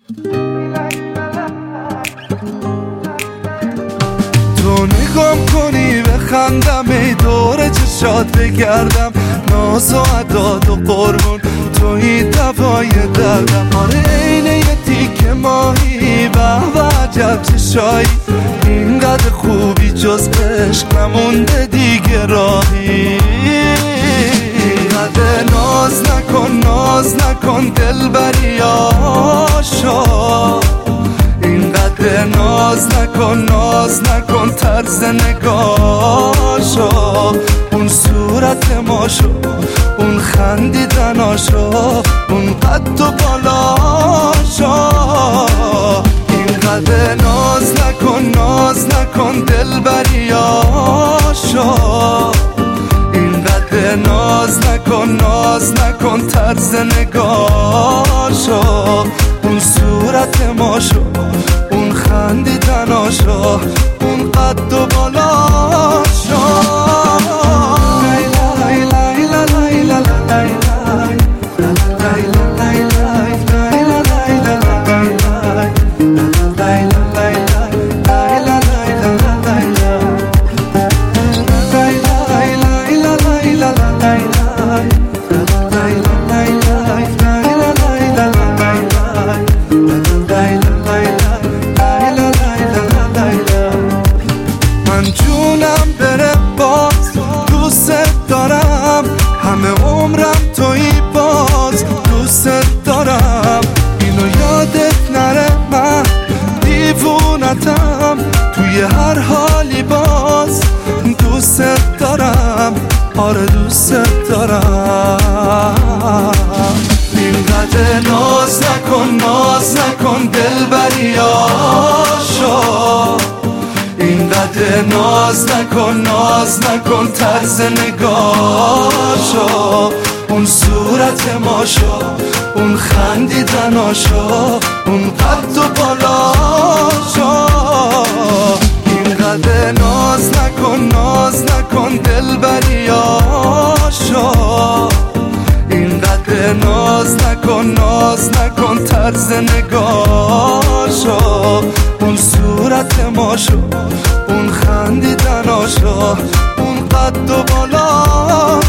تو نگام کنی بخندم، ای دور چشات بگردم، ناز و عداد و قربون توی دوای دردم. آره عین یه تیکه ماهی و عجب چشایی، اینقدر خوبی جز عشق نمونده دیگه راهی. اینقدر ناز نکن دلبری آشا، اینقدر ناز نکن طرز نگاشا، اون صورت ماشو، اون خندیدناشو، اون قد و بالاشا. اینقدر ناز نکن دلبری آشا، اینقدر ناز نکن طرز نگاشا، اون صورت ماشو، اون خندیدناشا، اون قد و بالاشا. من جونم بره باز دوست دارم، همه عمرم توی باز دوست دارم. اینو یادت نره من دیوونتم، توی هر حالی باز دوست دارم، آره دوست دارم. اینقدر ناز نکن دلبری آشا، اینقدر ناز نکن طرز نگاشا، اون صورت ماشا، اون خندیدناشا، اون قد و بالاشا. اینقدر ناز نکن دلبری آشا، اینقدر ناز نکن طرز نگاشا، اون صورت ماشو، اون خندیدناشا، اون قد و بالا.